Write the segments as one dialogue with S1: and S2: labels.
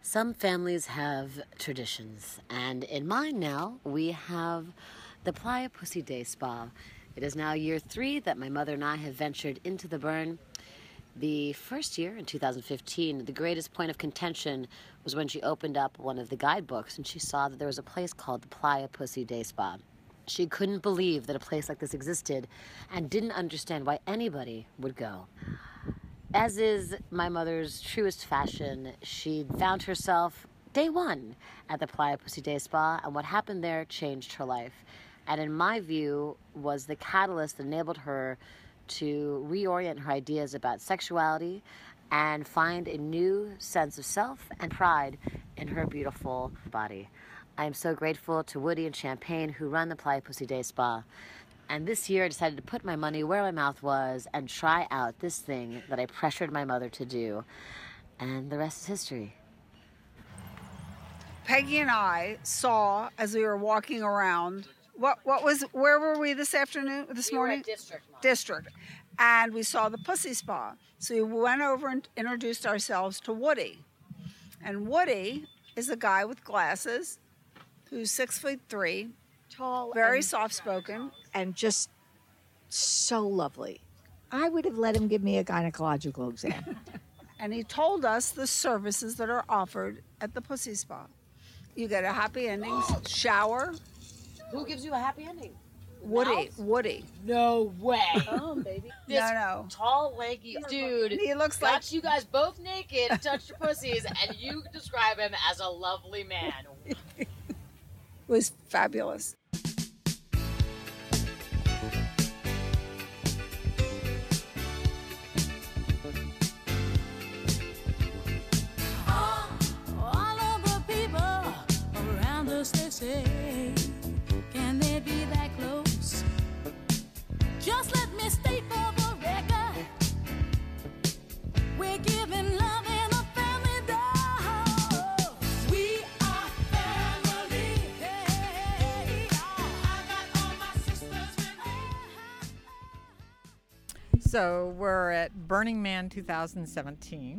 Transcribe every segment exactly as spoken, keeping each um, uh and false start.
S1: Some families have traditions, and in mine now, we have the Playa Pussy Day Spa. It is now year three that my mother and I have ventured into the burn. The first year, in two thousand fifteen, the greatest point of contention was when she opened up one of the guidebooks and she saw that there was a place called the Playa Pussy Day Spa. She couldn't believe that a place like this existed and didn't understand why anybody would go. As is my mother's truest fashion, she found herself day one at the Playa Pussy Day Spa, and what happened there changed her life. And in my view, was the catalyst that enabled her to reorient her ideas about sexuality and find a new sense of self and pride in her beautiful body. I am so grateful to Woody and Champagne who run the Playa Pussy Day Spa. And this year I decided to put my money where my mouth was and try out this thing that I pressured my mother to do. And the rest is history.
S2: Peggy and I saw, as we were walking around, what what was, where were we this afternoon, this
S1: we
S2: morning?
S1: Were at District. Mom.
S2: District. And we saw the Pussy Spa. So we went over and introduced ourselves to Woody. And Woody is a guy with glasses who's six foot three,
S3: tall,
S2: very
S3: and,
S2: soft-spoken,
S3: and just so lovely. I would have let him give me a gynecological exam.
S2: And he told us the services that are offered at the Pussy Spa. You get a happy ending shower.
S1: Who gives you a happy ending?
S2: Woody.
S1: Mouse?
S2: Woody.
S1: No way.
S3: Oh, baby.
S1: This
S2: no, no.
S1: tall, lanky dude
S2: He looks
S1: got
S2: like
S1: you guys both naked, touched your pussies, and you describe him as a lovely man.
S2: It was fabulous.
S4: They say, can they be that close? Just let me state for the record, we're giving love in a family dose. We are family. Hey, I got all my sisters with me.
S5: So we're at Burning Man two thousand seventeen,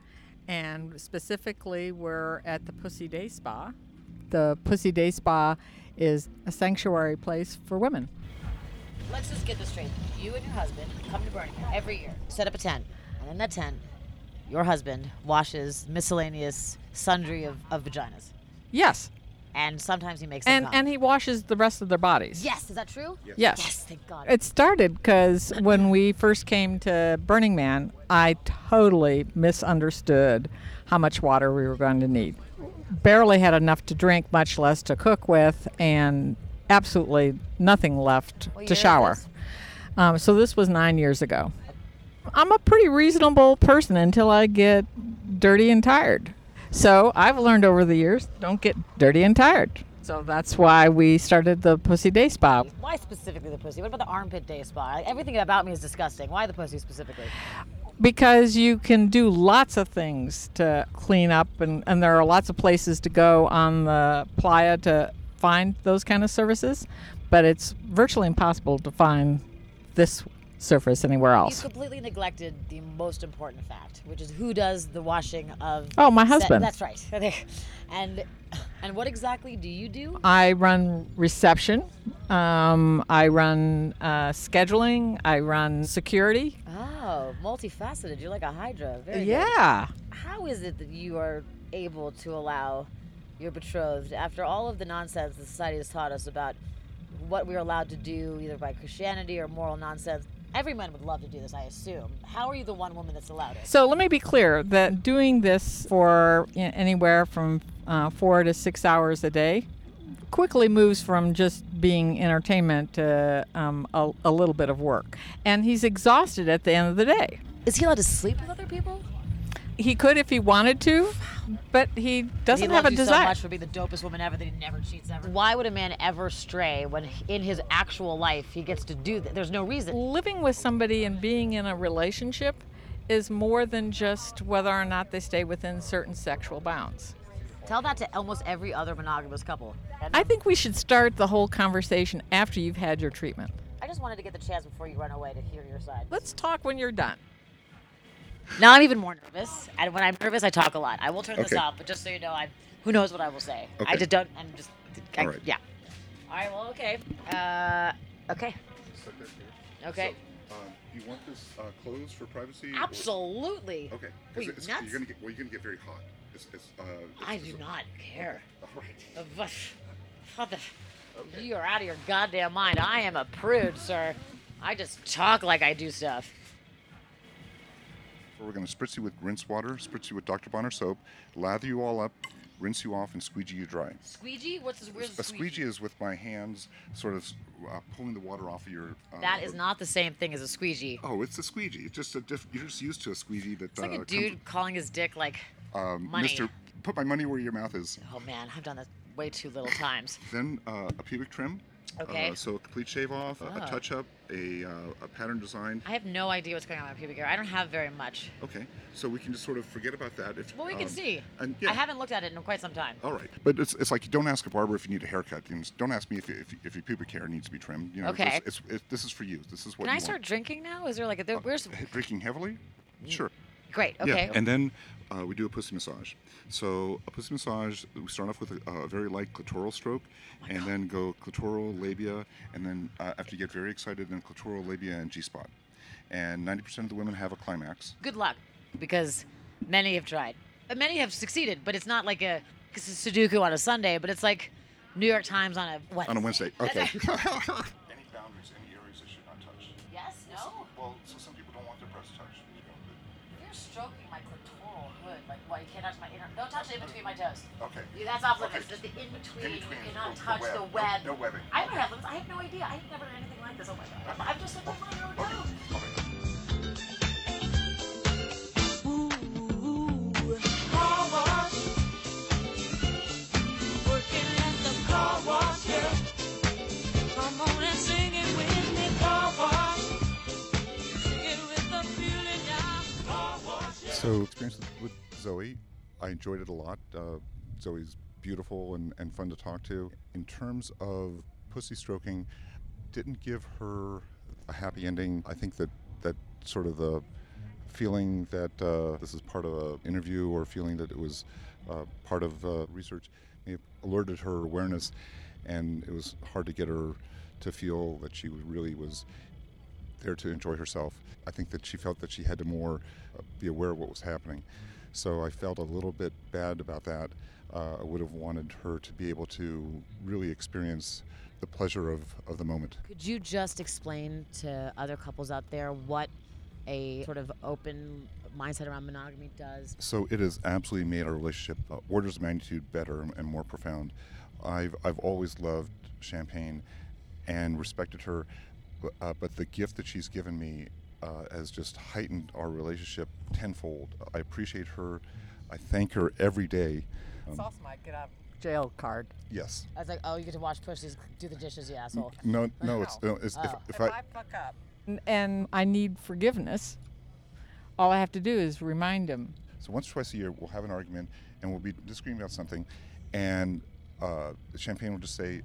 S5: and specifically we're at the Pussy Day Spa. The Pussy Day Spa is a sanctuary place for women.
S1: Let's just get this straight. You and your husband come to Burning Man every year, set up a tent, and in that tent, your husband washes miscellaneous sundry of, of vaginas.
S5: Yes.
S1: And sometimes he makes them
S5: And
S1: come.
S5: and he washes the rest of their bodies.
S1: Yes, is that true?
S5: Yes.
S1: Yes, thank God.
S5: It started because when we first came to Burning Man, I totally misunderstood how much water we were going to need. Barely had enough to drink, much less to cook with, and absolutely nothing left
S1: What year
S5: to
S1: is
S5: shower.
S1: this?
S5: Um, so this was nine years ago. I'm a pretty reasonable person until I get dirty and tired. So I've learned over the years, don't get dirty and tired. So that's why we started the Pussy Day Spa.
S1: Why specifically the pussy? What about the armpit day spa? Everything about me is disgusting. Why the pussy specifically?
S5: Because you can do lots of things to clean up, and, and there are lots of places to go on the playa to find those kind of services, but it's virtually impossible to find this service anywhere
S1: You
S5: else.
S1: completely neglected the most important fact, which is who does the washing of...
S5: Oh, my
S1: set-
S5: husband.
S1: That's right. and and what exactly do you do?
S5: I run reception, um, I run uh, scheduling, I run security.
S1: Oh, multifaceted. You're like a hydra. Very good.
S5: Yeah.
S1: How is it that you are able to allow your betrothed, after all of the nonsense that society has taught us about what we're allowed to do, either by Christianity or moral nonsense? Every man would love to do this, I assume. How are you the one woman that's allowed it?
S5: So let me be clear that doing this for you know, anywhere from uh, four to six hours a day quickly moves from just being entertainment to um, a, a little bit of work. And he's exhausted at the end of the day.
S1: Is he allowed to sleep with other people?
S5: He could if he wanted to, but he doesn't
S1: he
S5: have a
S1: loves you
S5: desire.
S1: so much for being the dopest woman ever that he never cheats ever. Why would a man ever stray when in his actual life he gets to do that? There's no reason.
S5: Living with somebody and being in a relationship is more than just whether or not they stay within certain sexual bounds.
S1: Tell that to almost every other monogamous couple. And
S5: I think we should start the whole conversation after you've had your treatment.
S1: I just wanted to get the chance before you run away to hear your side.
S5: Let's talk when you're done.
S1: Now I'm even more nervous, and when I'm nervous, I talk a lot. I will turn this
S6: Okay.
S1: off, but just so you know, I who knows what I will say. I
S6: Okay.
S1: just don't. I'm just. I,
S6: All right.
S1: Yeah. All right. Well. Okay. Uh. Okay.
S6: Set that here.
S1: Okay.
S6: So, um, you want this uh, closed for privacy? or-
S1: Absolutely.
S6: Okay. 'Cause
S1: Wait,
S6: it's,
S1: nuts?
S6: you're gonna get well. You're gonna get very hot. It's, it's, uh,
S1: I
S6: it's-
S1: do
S6: it's-
S1: not care.
S6: All right.
S1: Uh, but- what the- You are out of your goddamn mind. I am a prude, sir. I just talk like I do stuff.
S6: We're going to spritz you with rinse water, spritz you with Doctor Bonner soap, lather you all up, rinse you off, and squeegee you dry.
S1: Squeegee? What's this? Where's
S6: A
S1: the
S6: squeegee is with my hands, sort of uh, pulling the water off of your. Uh,
S1: That is not the same thing as a squeegee.
S6: Oh, it's a squeegee. It's just a diff- you're just used to a squeegee that.
S1: It's like
S6: uh,
S1: a dude calling his dick like
S6: um,
S1: money.
S6: Mister Put my money where your mouth is.
S1: Oh man, I've done that way too little times.
S6: Then uh, a pubic trim.
S1: Okay.
S6: Uh, so a complete shave off, a,
S1: Oh.
S6: a touch up, a, uh, a pattern design.
S1: I have no idea what's going on with my pubic hair. I don't have very much.
S6: Okay. So we can just sort of forget about that. If,
S1: Well, we can
S6: um,
S1: see.
S6: And yeah.
S1: I haven't looked at it in quite some time.
S6: All right, but it's, it's like you don't ask a barber if you need a haircut. You just don't ask me if, you, if, you- if your pubic hair needs to be trimmed. You know,
S1: Okay.
S6: It's, it's, it, this is for you. This is what
S1: Can
S6: you
S1: I start
S6: want.
S1: drinking now? Is there like a there, where's
S6: Uh, drinking heavily? Sure.
S1: great? Okay.
S6: Yeah, and then uh, we do a pussy massage. So a pussy massage, we start off with a, a very light clitoral stroke,
S1: Oh
S6: and then go clitoral, labia, and then uh, after you get very excited, then clitoral, labia, and G-spot. And ninety percent of the women have a climax.
S1: Good luck, because many have tried. Uh, Many have succeeded, but it's not like a, it's a Sudoku on a Sunday, but it's like New York Times on a what?
S6: On a Wednesday. Okay. Any boundaries, any areas they should not touch?
S1: Yes. No.
S6: Well, so some people don't want their breasts touched.
S1: You're stroking my clitoral hood. Like, what? You can't touch my inner. Don't touch it in between my toes.
S6: Okay.
S1: Yeah, that's off limits.
S6: Okay.
S1: That's the in between.
S6: In
S1: You
S6: between,
S1: cannot
S6: the- the
S1: touch
S6: web.
S1: the
S6: No-
S1: web.
S6: no webbing.
S1: I don't have limits. I have no idea. I've never done anything like this. Oh my god. I'm just like, oh no, no.
S4: Car wash. Working at the car wash, yeah. Come on and sing it with me, car wash. Sing it with the feeling now, car wash, yeah.
S6: So experience with Zoe, I enjoyed it a lot. Uh, Zoe's beautiful and, and fun to talk to. In terms of pussy stroking, didn't give her a happy ending. I think that that sort of the feeling that uh, this is part of an interview or feeling that it was uh, part of uh, research may have alerted her awareness, and it was hard to get her to feel that she really was there to enjoy herself. I think that she felt that she had to more uh, be aware of what was happening. So I felt a little bit bad about that. Uh, I would have wanted her to be able to really experience the pleasure of, of the moment.
S1: Could you just explain to other couples out there what a sort of open mindset around monogamy does?
S6: So it has absolutely made our relationship uh, orders of magnitude better and, and more profound. I've, I've always loved Champagne and respected her, but, uh, but the gift that she's given me uh, has just heightened our relationship tenfold. I appreciate her. I thank her every day.
S5: It's also my get out of jail card.
S6: Yes.
S1: I was like, oh, you get to wash pussies, do the dishes, you asshole.
S6: No, no, it's, no, it's if,
S1: Oh.
S6: if I,
S5: fuck up and, and I need forgiveness, all I have to do is remind him.
S6: so once or twice a year we'll have an argument and we'll be disagreeing about something, and uh, Champagne will just say,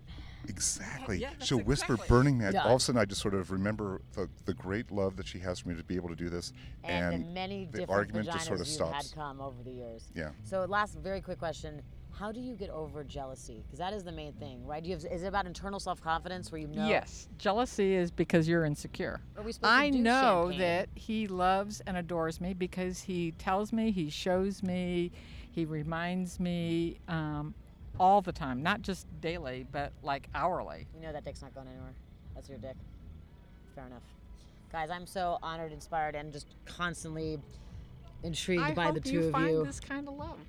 S6: exactly.
S5: Yeah, that's
S6: She'll whisper
S5: exactly.
S6: Burning Man.
S1: Yeah.
S6: All of a sudden I just sort of remember the, the great love that she has for me to be able to do this,
S1: And,
S6: and,
S1: the many
S6: the
S1: different
S6: argument
S1: vaginas
S6: just sort of
S1: you've
S6: stops.
S1: had come over the years.
S6: Yeah.
S1: So last very quick question. How do you get over jealousy? Because that is the main thing, right? Do you have, is it about internal self-confidence where you know?
S5: Yes, jealousy is because you're insecure.
S1: Are we supposed to
S5: I
S1: do
S5: know
S1: champagne?
S5: that he loves and adores me because he tells me, he shows me, he reminds me um, all the time, not just daily, but like hourly.
S1: You know that dick's not going anywhere. That's your dick. Fair enough. Guys, I'm so honored, inspired, and just constantly intrigued
S5: I
S1: by
S5: hope
S1: the two
S5: you
S1: of
S5: find
S1: you.
S5: this kind of love.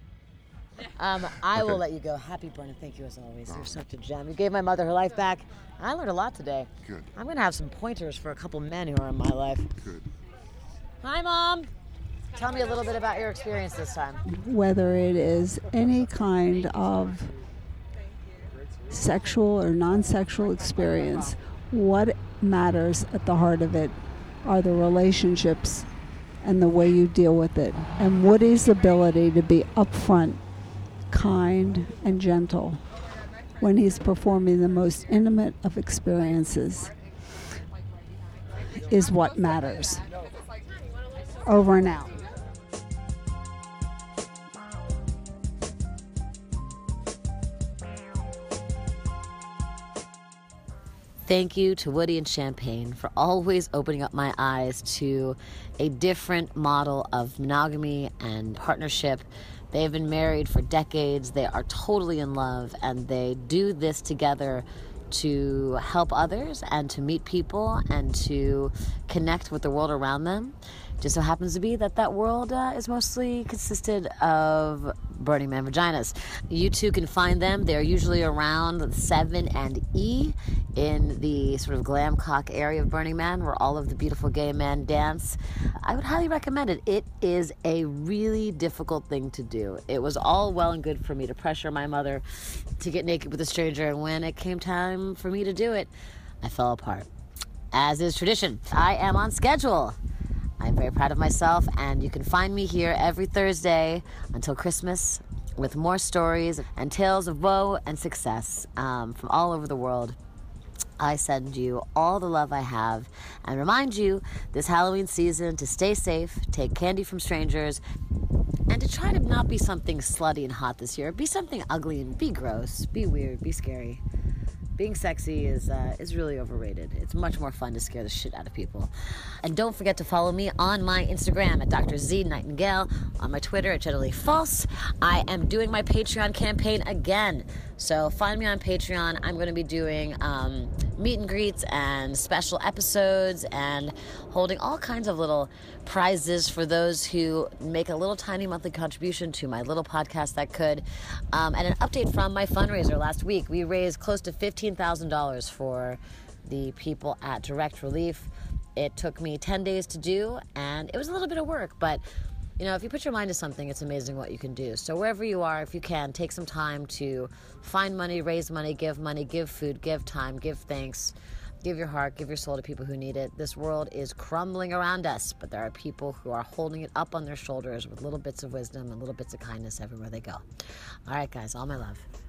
S1: Um, I will
S6: Okay.
S1: let you go. Happy Brennan. Thank you as always. You're such a gem. You gave my mother her life back. I learned a lot today.
S6: Good,
S1: I'm going to have some pointers for a couple men who are in my life.
S6: good.
S1: Hi, Mom. Tell me a little bit about your experience this time.
S2: Whether it is any kind of sexual or non-sexual experience, what matters at the heart of it are the relationships and the way you deal with it. And Woody's ability to be upfront, kind, and gentle when he's performing the most intimate of experiences is what matters. over and out.
S1: Thank you to Woody and Champagne for always opening up my eyes to a different model of monogamy and partnership. They've been married for decades. They are totally in love, and they do this together to help others and to meet people and to connect with the world around them. Just so happens to be that that world uh, is mostly consisted of Burning Man vaginas. You too can find them. They're usually around seven and E in the sort of glam cock area of Burning Man, where all of the beautiful gay men dance. I would highly recommend it. It is a really difficult thing to do. It was all well and good for me to pressure my mother to get naked with a stranger, and when it came time for me to do it, I fell apart. As is tradition, I am on schedule. I'm very proud of myself, and you can find me here every Thursday until Christmas with more stories and tales of woe and success um, from all over the world. I send you all the love I have and remind you this Halloween season to stay safe, take candy from strangers, and to try to not be something slutty and hot this year. Be something ugly and be gross, be weird, be scary. Being sexy is uh, is really overrated. It's much more fun to scare the shit out of people. And don't forget to follow me on my Instagram at Doctor Z Nightingale, on my Twitter at Generally False. I am doing my Patreon campaign again. So find me on Patreon. I'm going to be doing um, meet and greets and special episodes and holding all kinds of little prizes for those who make a little tiny monthly contribution to my little podcast that could. Um, and an update from my fundraiser last week. We raised close to fifteen thousand dollars for the people at Direct Relief. It took me ten days to do, and it was a little bit of work, but you know, if you put your mind to something, it's amazing what you can do. So wherever you are, if you can, take some time to find money, raise money, give money, give food, give time, give thanks, give your heart, give your soul to people who need it. This world is crumbling around us, but there are people who are holding it up on their shoulders with little bits of wisdom and little bits of kindness everywhere they go. All right, guys, all my love.